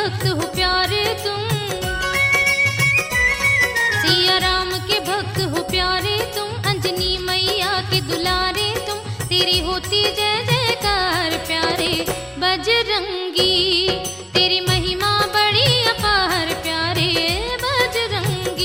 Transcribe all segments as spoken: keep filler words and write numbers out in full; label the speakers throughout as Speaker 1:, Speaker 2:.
Speaker 1: भक्त हो प्यारे तुम, सिया राम के भक्त हो प्यारे तुम, अंजनी मैया के दुलारे तुम, तेरी होती जय जयकार प्यारे बजरंगी, तेरी महिमा बड़ी अपार प्यारे बजरंगी।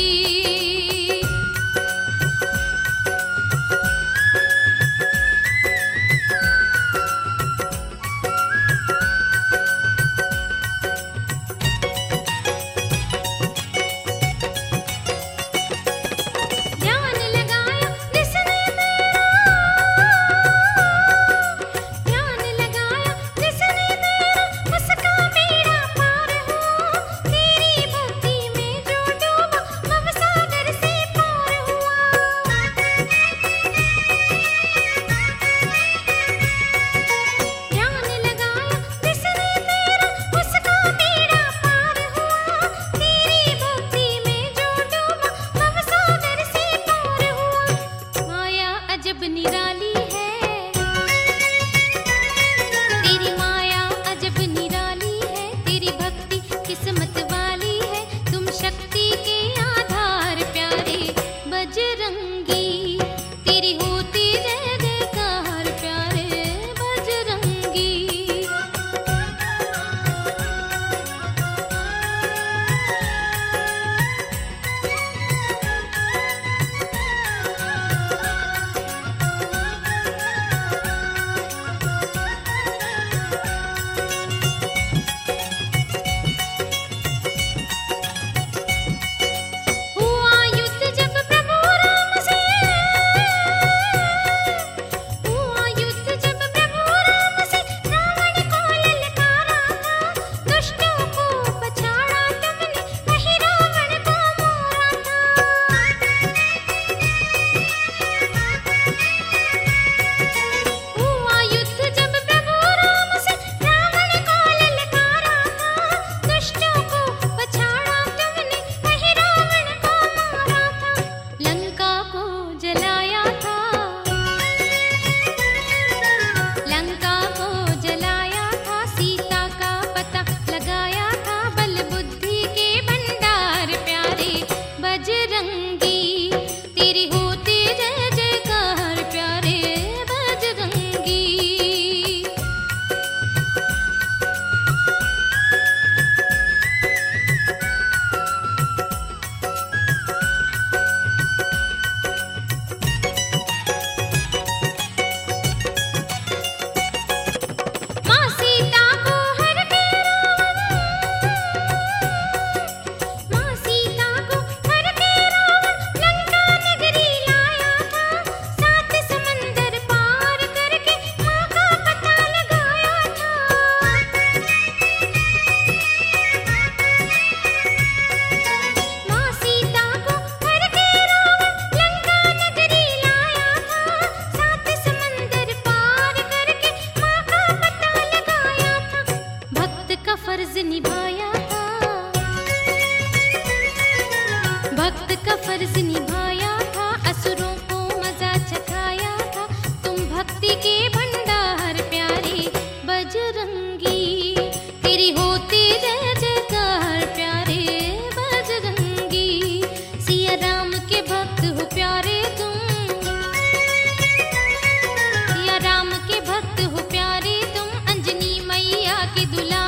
Speaker 1: अजब निराली है तेरी माया, अजब निराली है तेरी भक्ति किस्मत वाली है, तुम शक्ति के आधार प्यारे बजरंगी, तेरी होती जय जयकार प्यारे बजरंगी। फर्ज निभाया था, भक्त का फर्ज निभाया था, असुरों को मजा चखाया था, तुम भक्ति के भंडार प्यारे बजरंगी, तेरी होती जय जयकार प्यारे बजरंगी, सिया राम के भक्त हो प्यारे तुम, सिया राम के भक्त हो प्यारे तुम, अंजनी मैया के दुलारे